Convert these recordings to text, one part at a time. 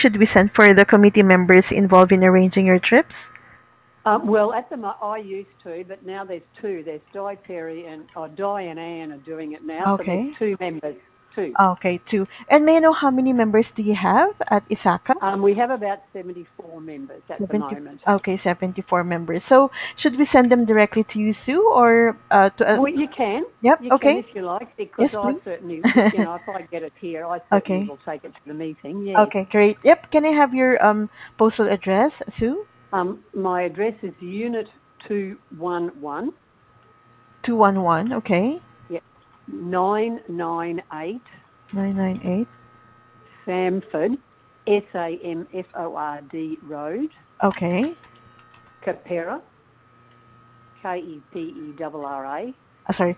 should we send for the committee members involved in arranging your trips? Well, at the I used to, but now there's two. There's Di Terry and Di and Anne are doing it now, so there's Okay. two members. Two. Okay, two. And may I know how many members do you have at Isaka? We have about 74 members at the 70. moment. Okay, 74 members. So should we send them directly to you, Sue, or to? Well, you can. Yep. You can Okay. if you like, because Yes, I please. certainly, if I get it here, I certainly Okay. will take it to the meeting. Yes. Okay, great. Yep. Can I have your postal address, Sue? My address is Unit 211. 211. Okay. Yep. 998 998. Samford, Samford Road, Okay. Kepera, Kepera. Sorry.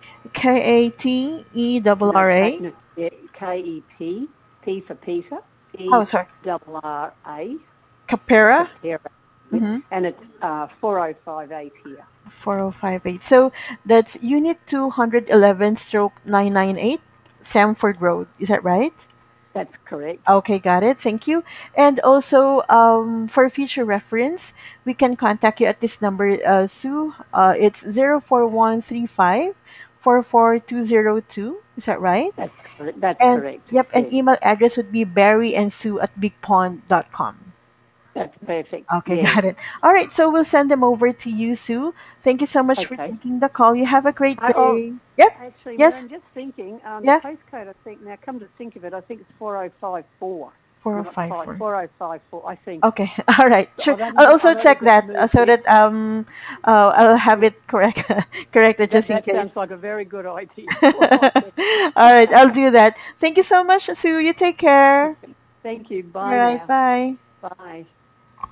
No, Katerra. no, yeah, Kep, P for Peter, Oh, sorry. Erra, Capera. Kepera. Mm-hmm. And it's 4058 here. 4058. So that's Unit 211 stroke 998, Samford Road. Is that right? That's correct. Okay, got it. Thank you. And also, for future reference, we can contact you at this number, Sue. It's 04135 44202. Is that right? That's correct. That's And correct. yep, an Yes, email address would be barryandsue@bigpond.com. that's perfect. Okay, Yes. got it. All right, so we'll send them over to you, Sue. Thank you so much for Okay. taking the call. You have a great Oh, day. Yep. actually, Yes. I'm just thinking, the Yeah. postcode, I think, now come to think of it, I think it's 4054. Not 4054. 4054, I think. Okay. All right. Sure. I've only, I'll also I've only check just that moved so here. that I'll have it correct corrected just in That case. sounds like a very good idea. All right. I'll do that. Thank you so much, Sue. You take care. Thank you. All Bye right. now. Bye. Bye.